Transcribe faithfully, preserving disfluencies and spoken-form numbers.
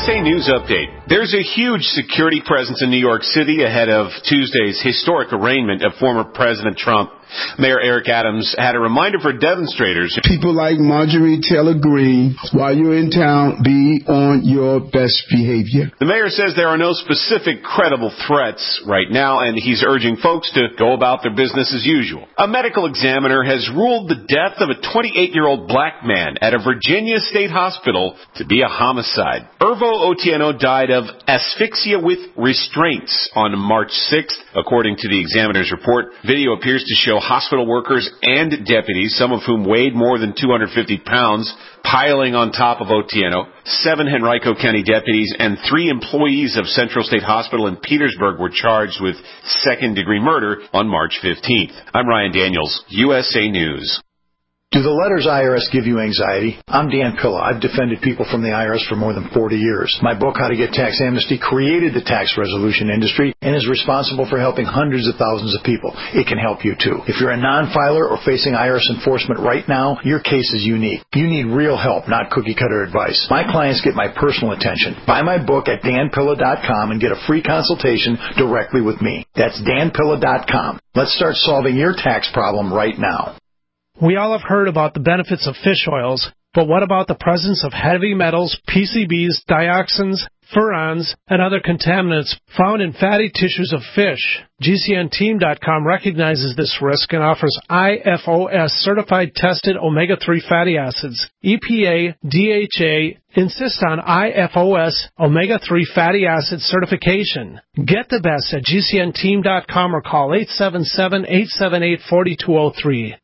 S A News Update. There's a huge security presence in New York City ahead of Tuesday's historic arraignment of former President Trump. Mayor Eric Adams had a reminder for demonstrators. People like Marjorie Taylor Greene, while you're in town, be on your best behavior. The mayor says there are no specific credible threats right now, and he's urging folks to go about their business as usual. A medical examiner has ruled the death of a twenty-eight-year-old black man at a Virginia state hospital to be a homicide. Irvo Otieno died of asphyxia with restraints on March sixth, according to the examiner's report. Video appears to show hospital workers and deputies, some of whom weighed more than two hundred fifty pounds, piling on top of Otieno. Seven Henrico County deputies and three employees of Central State Hospital in Petersburg were charged with second-degree murder on March fifteenth. I'm Ryan Daniels, U S A News. Do the letters I R S give you anxiety? I'm Dan Pilla. I've defended people from the I R S for more than forty years. My book, How to Get Tax Amnesty, created the tax resolution industry and is responsible for helping hundreds of thousands of people. It can help you, too. If you're a non-filer or facing I R S enforcement right now, your case is unique. You need real help, not cookie-cutter advice. My clients get my personal attention. Buy my book at dan pilla dot com and get a free consultation directly with me. That's dan pilla dot com. Let's start solving your tax problem right now. We all have heard about the benefits of fish oils, but what about the presence of heavy metals, P C Bs, dioxins, furans, and other contaminants found in fatty tissues of fish? G C N team dot com recognizes this risk and offers I F O S-certified tested omega three fatty acids. E P A, D H A insist on I F O S omega three fatty acid certification. Get the best at G C N team dot com or call eight seven seven, eight seven eight, four two zero three.